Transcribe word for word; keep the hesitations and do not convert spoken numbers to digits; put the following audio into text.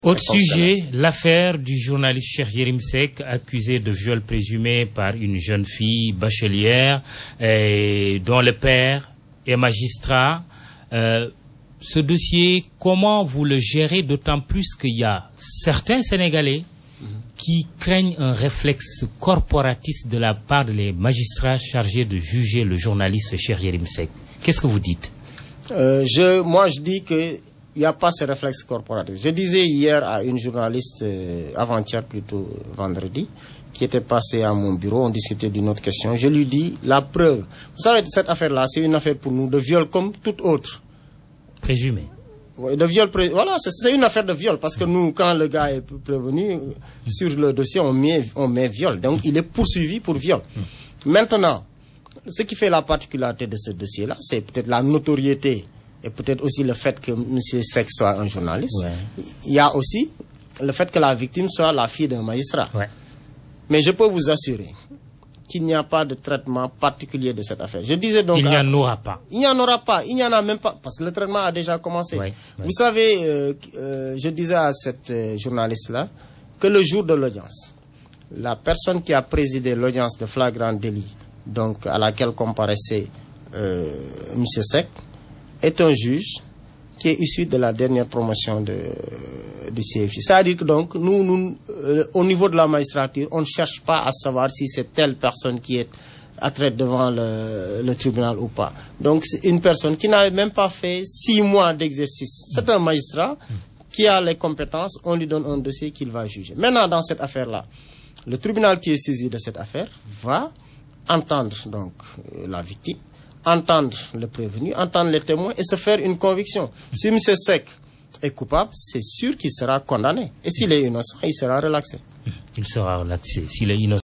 Autre sujet, l'affaire du journaliste Cheikh Yérim Seck, accusé de viol présumé par une jeune fille bachelière et dont le père est magistrat. Euh, ce dossier, comment vous le gérez, d'autant plus qu'il y a certains Sénégalais qui craignent un réflexe corporatiste de la part des magistrats chargés de juger le journaliste Cheikh Yérim Seck. Qu'est-ce que vous dites? euh, je, Moi, je dis que il n'y a pas ce réflexe corporatiste. Je disais hier à une journaliste, euh, avant-hier plutôt vendredi, qui était passée à mon bureau, on discutait d'une autre question. Je lui dis, la preuve, vous savez, cette affaire-là, c'est une affaire pour nous de viol comme toute autre. Présumé. Oui, de viol, pré... voilà, c'est une affaire de viol, parce que nous, quand le gars est prévenu, sur le dossier, on met, on met viol. Donc, il est poursuivi pour viol. Maintenant, ce qui fait la particularité de ce dossier-là, c'est peut-être la notoriété et peut-être aussi le fait que M. Seck soit un journaliste. Ouais. Il y a aussi le fait que la victime soit la fille d'un magistrat. Ouais. Mais je peux vous assurer qu'il n'y a pas de traitement particulier de cette affaire. Je disais donc... Il n'y en aura pas. Il n'y en aura pas. Il n'y en a même pas. Parce que le traitement a déjà commencé. Ouais. Ouais. Vous savez, euh, euh, je disais à cette euh, journaliste-là que le jour de l'audience, la personne qui a présidé l'audience de flagrant délit, donc à laquelle comparaissait euh, M. Seck, est un juge qui est issu de la dernière promotion de, du C F I. C'est-à-dire que donc, nous, nous euh, au niveau de la magistrature, on ne cherche pas à savoir si c'est telle personne qui est à traiter devant le, le tribunal ou pas. Donc, c'est une personne qui n'avait même pas fait six mois d'exercice. C'est un magistrat qui a les compétences, on lui donne un dossier qu'il va juger. Maintenant, dans cette affaire-là, le tribunal qui est saisi de cette affaire va entendre donc la victime, entendre le prévenu, entendre les témoins et se faire une conviction. Si M. Seck est coupable, c'est sûr qu'il sera condamné. Et s'il est innocent, il sera relaxé. Il sera relaxé. S'il est innocent.